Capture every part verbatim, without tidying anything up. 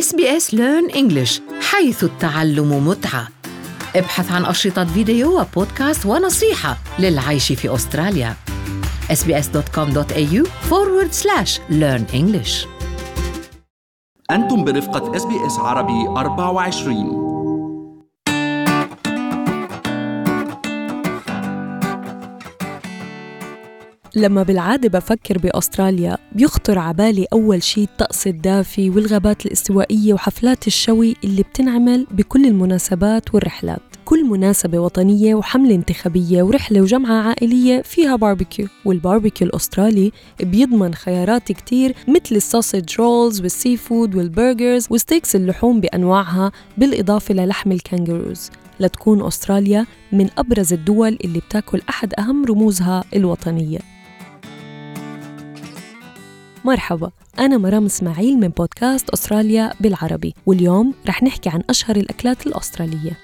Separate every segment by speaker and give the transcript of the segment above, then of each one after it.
Speaker 1: إس بي إس Learn English، حيث التعلم متعة. ابحث عن أشرطة فيديو وبودكاست ونصيحة للعيش في أستراليا. إس بي إس دوت كوم دوت إيه يو forward slash learn English.
Speaker 2: أنتم برفقة إس بي إس عربي أربعة وعشرين.
Speaker 3: لما بالعادة بفكر بأستراليا بيخطر عبالي أول شي الطقس الدافي والغابات الاستوائية وحفلات الشوي اللي بتنعمل بكل المناسبات والرحلات. كل مناسبة وطنية وحملة انتخابية ورحلة وجمعة عائلية فيها باربيكيو، والباربيكيو الأسترالي بيضمن خيارات كتير مثل السوسيج رولز والسي فود والبرجرز وستيكس اللحوم بأنواعها، بالإضافة للحم الكانجروز، لتكون أستراليا من أبرز الدول اللي بتاكل أحد أهم رموزها الوطنية. مرحبا، أنا مرام إسماعيل من بودكاست أستراليا بالعربي، واليوم رح نحكي عن أشهر الأكلات الأسترالية.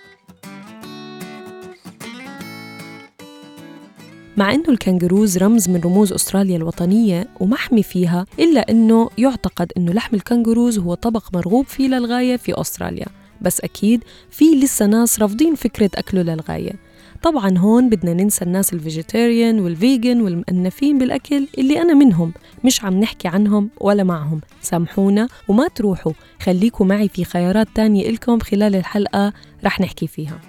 Speaker 3: مع أنه الكانجروز رمز من رموز أستراليا الوطنية ومحمي فيها، إلا أنه يعتقد أنه لحم الكانجروز هو طبق مرغوب فيه للغاية في أستراليا، بس أكيد في لسه ناس رافضين فكرة أكله للغاية. طبعاً هون بدنا ننسى الناس الفيجيتيريان والفيجن والمأنفين بالأكل اللي أنا منهم، مش عم نحكي عنهم ولا معهم، سامحونا وما تروحوا، خليكوا معي في خيارات تانية إلكم خلال الحلقة رح نحكي فيها.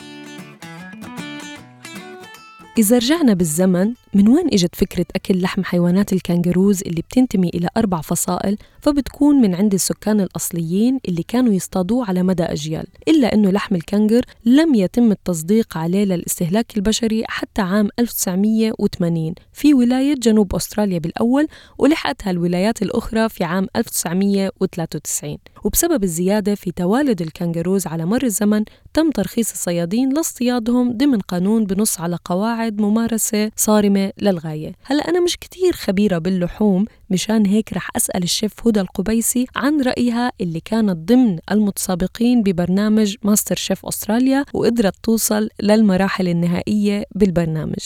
Speaker 3: إذا رجعنا بالزمن، من وين إجت فكرة أكل لحم حيوانات الكانجروز اللي بتنتمي إلى أربع فصائل؟ فبتكون من عند السكان الأصليين اللي كانوا يصطادوه على مدى أجيال، إلا أنه لحم الكانجر لم يتم التصديق عليه للاستهلاك البشري حتى عام ألف وتسعمية وثمانين في ولاية جنوب أستراليا بالأول، ولحقتها الولايات الأخرى في عام ألف وتسعمية وثلاثة وتسعين. وبسبب الزيادة في توالد الكانجروز على مر الزمن، تم ترخيص الصيادين لاصطيادهم ضمن قانون بنص على قواعد ممارسة صارمة للغاية. هلأ أنا مش كتير خبيرة باللحوم، مشان هيك رح أسأل الشيف هدى القبيسي عن رأيها اللي كانت ضمن المتسابقين ببرنامج ماستر شيف أستراليا وقدرت توصل للمراحل النهائية بالبرنامج.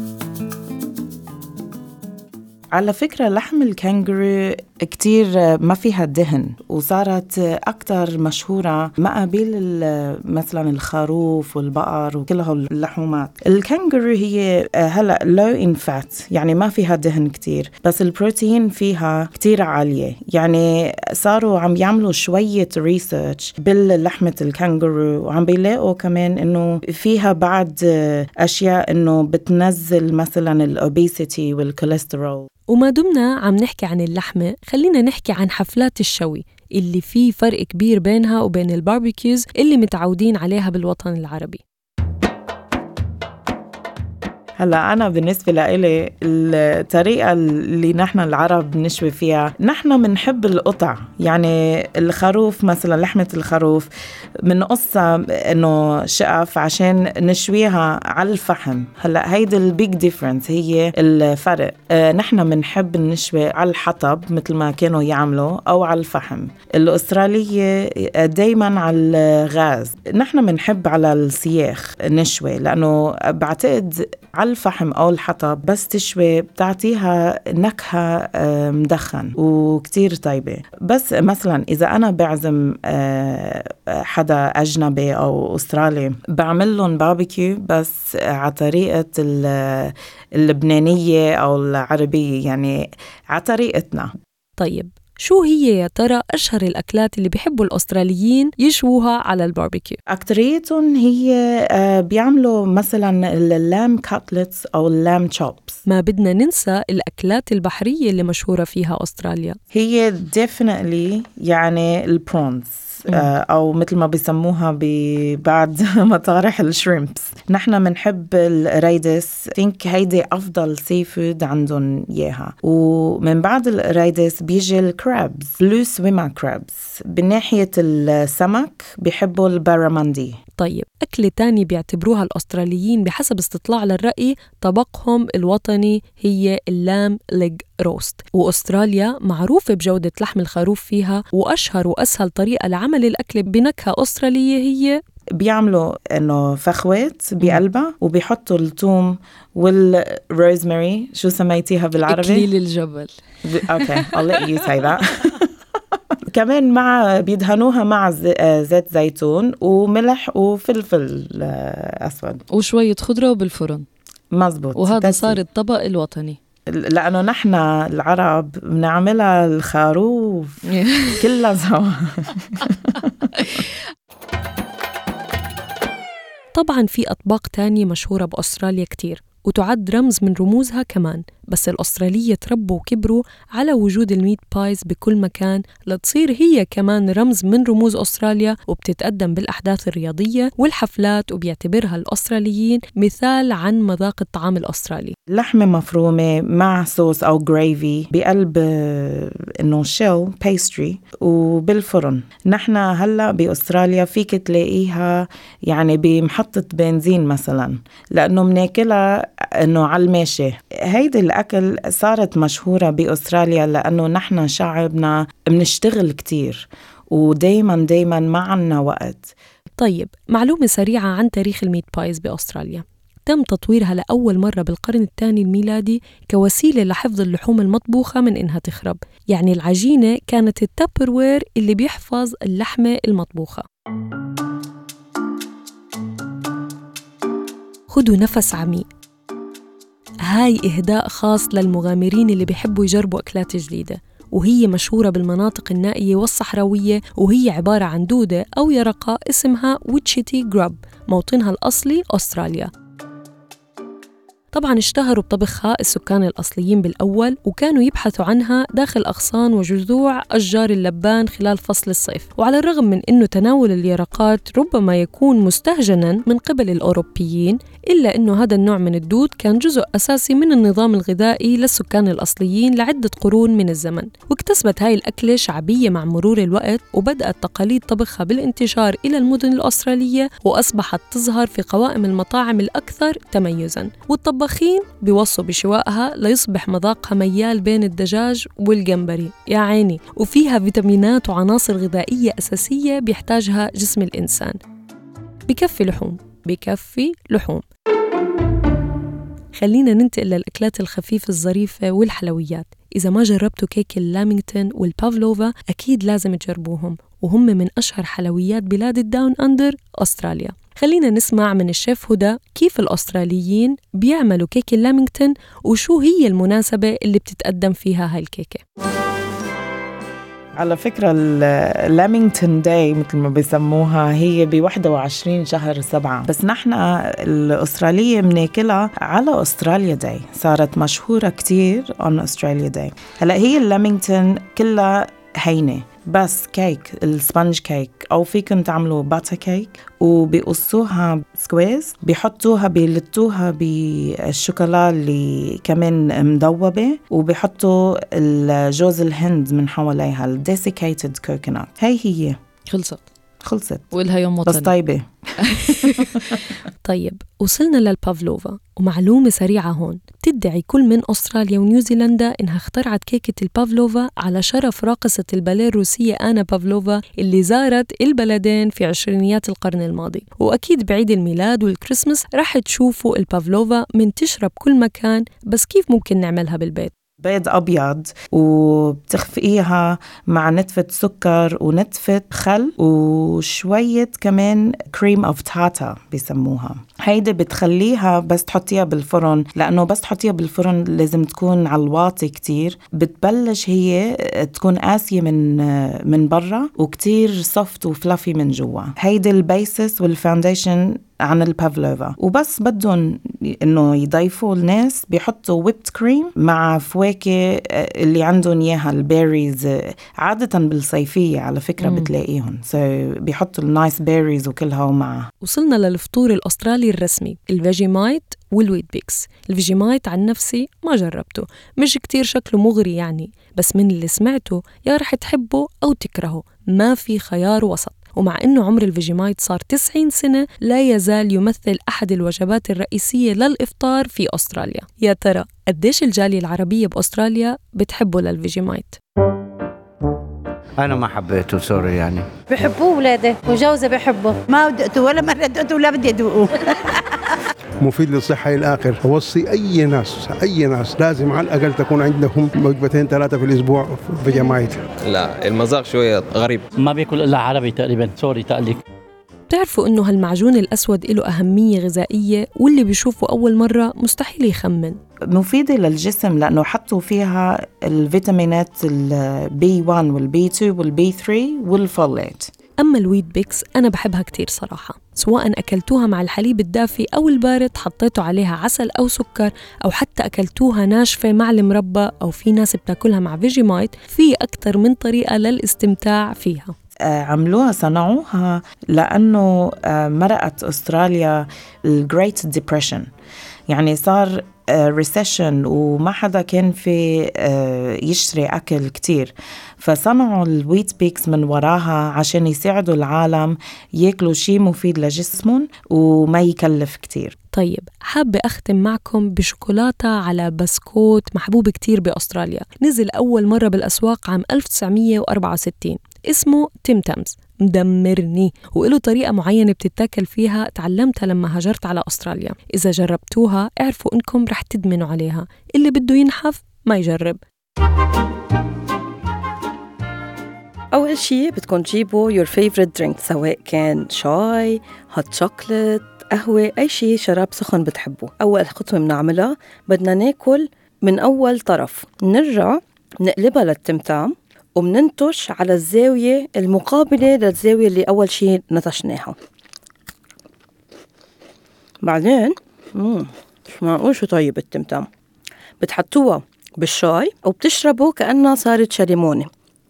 Speaker 4: على فكرة لحم الكانجرو كتير ما فيها دهن، وصارت أكتر مشهورة ما قبل مثلا الخروف والبقر وكل هاللحومات. الكانجرو هي هلأ low in fat، يعني ما فيها دهن كتير، بس البروتين فيها كتير عالية. يعني صاروا عم يعملوا شوية ريسيرش باللحمة الكانجرو، وعم بيلاقوا كمان إنه فيها بعض أشياء إنه بتنزل مثلا الأوبيسيتي والكوليسترول.
Speaker 3: وما دمنا عم نحكي عن اللحمة، خلينا نحكي عن حفلات الشوي اللي فيه فرق كبير بينها وبين الباربيكيوز اللي متعودين عليها بالوطن العربي.
Speaker 4: هلا أنا بالنسبة لإلي الطريقة اللي نحن العرب نشوي فيها، نحن منحب القطع. يعني الخروف مثلا، لحمة الخروف منقصها إنه شقف عشان نشويها على الفحم. هلا هيدا البيج ديفرنس، هي الفرق. اه نحن منحب نشوي على الحطب مثل ما كانوا يعملوا أو على الفحم. الأسترالية دايما على الغاز، نحن منحب على السياخ نشوي، لأنه بعتقد على الفحم أو الحطب بس تشوي بتعطيها نكهة مدخن وكتير طيبة. بس مثلا إذا أنا بعزم حدا أجنبي أو أسترالي، بعمل لهم باربيكيو بس على طريقة اللبنانية أو العربية، يعني على طريقتنا.
Speaker 3: طيب شو هي يا ترى أشهر الأكلات اللي بيحبوا الأستراليين يشووها على الباربيكيو؟
Speaker 4: أكتريتهم هي بيعملوا مثلا اللام كاتلتس أو اللام تشوبس.
Speaker 3: ما بدنا ننسى الأكلات البحرية اللي مشهورة فيها أستراليا،
Speaker 4: هي definitely يعني البرونز، أو مثل ما بيسموها ببعض مطارح الشريمبس. نحن منحب الريدس، think هيدي أفضل سي فود عندهم إياها. ومن بعد الريدس بيجي الكرابز، بلو سويما كرابز. بالناحية السمك بيحبوا الباراماندي.
Speaker 3: طيب أكلة تاني بيعتبروها الأستراليين بحسب استطلاع للرأي طبقهم الوطني هي اللام ليج روست، وأستراليا معروفة بجودة لحم الخروف فيها، وأشهر وأسهل طريقة لعمل الأكل بنكهة أسترالية هي
Speaker 4: بيعملوا إنه فخوات بقلبها وبيحطوا الثوم والروزماري. شو سميتيها بالعربي؟
Speaker 3: إكليل الجبل.
Speaker 4: Okay, I'll let you say that. كمان مع بيدهنوها مع زيت زيتون وملح وفلفل أسود
Speaker 3: وشوية خضرة بالفرن.
Speaker 4: مزبوط.
Speaker 3: وهذا صار الطبق الوطني،
Speaker 4: لأنه نحن العرب بنعملها الخروف كلها سوا.
Speaker 3: طبعاً في أطباق تانية مشهورة بأستراليا كتير وتعد رمز من رموزها كمان، بس الأسترالية تربوا وكبروا على وجود الميت بايز بكل مكان لتصير هي كمان رمز من رموز أستراليا، وبتتقدم بالأحداث الرياضية والحفلات، وبيعتبرها الأستراليين مثال عن مذاق الطعام الأسترالي.
Speaker 4: لحمة مفرومة مع صوص أو جريفي بقلب إنه شيل بيستري وبالفرن. نحن هلأ بأستراليا فيك تلاقيها يعني بمحطة بنزين مثلا، لأنه مناكلها إنه على الماشي. هيدي الأكل صارت مشهورة بأستراليا لأنه نحن شعبنا منشتغل كتير ودايما دايما ما عنا وقت.
Speaker 3: طيب، معلومة سريعة عن تاريخ الميت بايز بأستراليا. تم تطويرها لأول مرة بالقرن الثاني الميلادي كوسيلة لحفظ اللحوم المطبوخة من إنها تخرب، يعني العجينة كانت التابروير اللي بيحفظ اللحمة المطبوخة. خدوا نفس عميق، هاي إهداء خاص للمغامرين اللي بيحبوا يجربوا أكلات جديدة، وهي مشهورة بالمناطق النائية والصحراوية، وهي عبارة عن دودة أو يرقة اسمها ويتشيتي جراب، موطنها الأصلي أستراليا. طبعاً اشتهروا بطبخها السكان الأصليين بالأول، وكانوا يبحثوا عنها داخل أغصان وجذوع أشجار اللبان خلال فصل الصيف. وعلى الرغم من أنه تناول اليرقات ربما يكون مستهجناً من قبل الأوروبيين، إلا أنه هذا النوع من الدود كان جزء أساسي من النظام الغذائي للسكان الأصليين لعدة قرون من الزمن. واكتسبت هاي الأكلة شعبية مع مرور الوقت، وبدأت تقاليد طبخها بالانتشار إلى المدن الأسترالية، وأصبحت تظهر في قوائم المطاعم الأكثر تميزاً. والطبخين بيوصوا بشوائها ليصبح مذاقها ميال بين الدجاج والجمبري يا عيني، وفيها فيتامينات وعناصر غذائية أساسية بيحتاجها جسم الإنسان. بكفي لحوم، بكفي لحوم. خلينا ننتقل للأكلات الخفيفة الظريفة والحلويات. إذا ما جربتوا كيك اللامينغتون والبافلوفا أكيد لازم تجربوهم، وهم من أشهر حلويات بلاد الداون أندر أستراليا. خلينا نسمع من الشيف هدى كيف الأستراليين بيعملوا كيك اللامينغتون وشو هي المناسبة اللي بتتقدم فيها هاي الكيكة.
Speaker 4: على فكرة اللامينغتون داي مثل ما بيسموها هي بواحدة وعشرين شهر سبعة، بس نحن الأسترالية مناكلها على أستراليا داي، صارت مشهورة كتير on أستراليا داي. هلأ هي اللامينغتون كلها هينة، بس كيك السبنج كيك، أو فيكم تعملوا باتا كيك وبيقصوها سكويز، بيحطوها بيلتوها بالشوكولا اللي كمان مدوبة، وبيحطوا الجوز الهند من حواليها الديسيكيتد كوكونات. هاي هي
Speaker 3: خلصت
Speaker 4: خلصت
Speaker 3: والها يوم وطني
Speaker 4: بس طيبة.
Speaker 3: طيب، وصلنا للبافلوفا، ومعلومة سريعة هون. تدعي كل من أستراليا ونيوزيلندا إنها اخترعت كيكة البافلوفا على شرف راقصة الباليه الروسية آنا بافلوفا اللي زارت البلدين في عشرينيات القرن الماضي. وأكيد بعيد الميلاد والكريسماس راح تشوفوا البافلوفا منتشرة بكل مكان، بس كيف ممكن نعملها بالبيت؟
Speaker 4: بيض أبيض وبتخفقيها مع نتفة سكر ونتفة خل وشوية كمان كريم أوف تاتا بيسموها. هيدا بتخليها بس تحطيها بالفرن، لأنه بس تحطيها بالفرن لازم تكون على الواطي كتير. بتبلش هي تكون قاسية من من برا وكتير صفت وفلافي من جوا. هيدا البيسس والفاونديشن عن البافلوفا. وبس بدهم إنه يضيفوا الناس بيحطوا ويبت كريم مع فواكه اللي عندهم إياها البيريز، عادة بالصيفية على فكرة مم. بتلاقيهم so بيحطوا النايس بيريز وكلها ومعها.
Speaker 3: وصلنا للفطور الأسترالي الرسمي، الفيجيمايت والويت بيكس. الفيجيمايت عن نفسي ما جربته، مش كتير شكله مغري يعني، بس من اللي سمعته يا رح تحبه أو تكرهه، ما في خيار وسط. ومع إنه عمر الفيجيمايت صار تسعين سنة لا يزال يمثل أحد الوجبات الرئيسية للإفطار في أستراليا. يا ترى قديش الجالية العربية بأستراليا بتحبه للفيجيمايت؟
Speaker 5: أنا ما حبيته سوري يعني.
Speaker 6: بحبوه ولادي وجوزي بحبه،
Speaker 7: ما دقته ولا مرة دقته ولا بدي أدوقه.
Speaker 6: مفيد للصحة إلى آخر. أوصي أي ناس أي ناس لازم على الأقل تكون عندهم وجبتين ثلاثة في الأسبوع في جماعتها.
Speaker 7: لا المذاق شوية غريب،
Speaker 8: ما بياكل إلا عربي تقريبا. سوري تقليك.
Speaker 3: بتعرفوا إنه هالمعجون الأسود له أهمية غذائية، واللي بيشوفه أول مرة مستحيل يخمن.
Speaker 4: مفيدة للجسم لأنه حطوا فيها الفيتامينات البي واحد والبي اثنين والبي ثلاثة والفوليت.
Speaker 3: أما الويت بيكس أنا بحبها كتير صراحة، سواء أكلتوها مع الحليب الدافي أو البارد حطيتوا عليها عسل أو سكر، أو حتى أكلتوها ناشفة مع المربى، أو في ناس بتاكلها مع فيجيمايت. في أكتر من طريقة للاستمتاع فيها.
Speaker 4: عملوها صنعوها لأنه مرقت أستراليا الجريت ديبريشن، يعني صار ريسيشن وما حدا كان في يشتري أكل كتير، فصنعوا الويت بيكس من وراها عشان يساعدوا العالم يأكلوا شيء مفيد لجسمهم وما يكلف كتير.
Speaker 3: طيب حابة أختم معكم بشوكولاتة على بسكوت محبوب كتير بأستراليا، نزل أول مرة بالأسواق عام ألف وتسعمية وأربعة وستين، اسمه تيم تامز. مدمرني، وإله طريقة معينة بتتاكل فيها تعلمتها لما هاجرت على أستراليا. إذا جربتوها اعرفوا إنكم رح تدمنوا عليها، اللي بده ينحف ما يجرب.
Speaker 9: أول شيء بدكم تجيبوا your favorite drink، سواء كان شاي، هوت شوكولات، قهوة، أي شيء شراب سخن بتحبوه. أول خطوة بنعملها بدنا ناكل من أول طرف، نرجع نقلبها للتمتام ومننتش على الزاوية المقابلة للزاوية اللي أول شيء نتشناها. بعدين مم. شو معقول شو طيب التمتام، بتحطوها بالشاي وبتشربوا كأنها صارت شليمونة.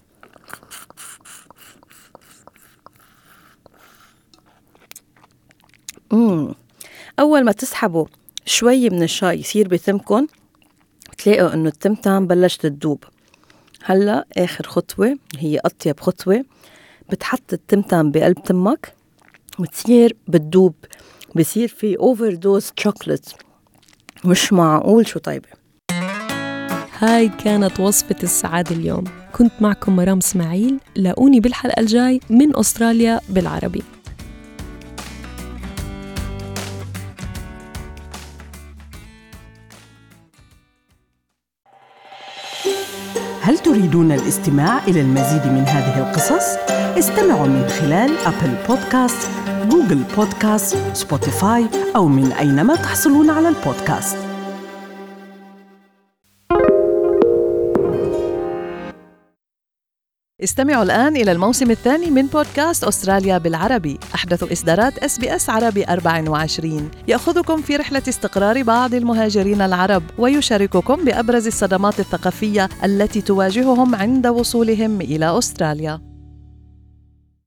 Speaker 9: مم. أول ما تسحبوا شوي من الشاي يصير بتمكن، تلاقوا إنه التمتام بلشت تدوب. هلأ آخر خطوة هي أطيب خطوة، بتحط التمتام بقلب تمك وتصير بتدوب، بصير في اوفر دوز شوكولات. مش معقول شو طيبة.
Speaker 3: هاي كانت وصفة السعادة اليوم. كنت معكم مرام اسماعيل، لاقوني بالحلقة الجاي من أستراليا بالعربي.
Speaker 10: هل تريدون الاستماع إلى المزيد من هذه القصص؟ استمعوا من خلال أبل بودكاست، جوجل بودكاست، سبوتيفاي أو من أينما تحصلون على البودكاست.
Speaker 11: استمعوا الآن إلى الموسم الثاني من بودكاست أستراليا بالعربي، أحدث إصدارات إس بي إس عربي أربعة وعشرين، يأخذكم في رحلة استقرار بعض المهاجرين العرب ويشارككم بأبرز الصدمات الثقافية التي تواجههم عند وصولهم إلى أستراليا.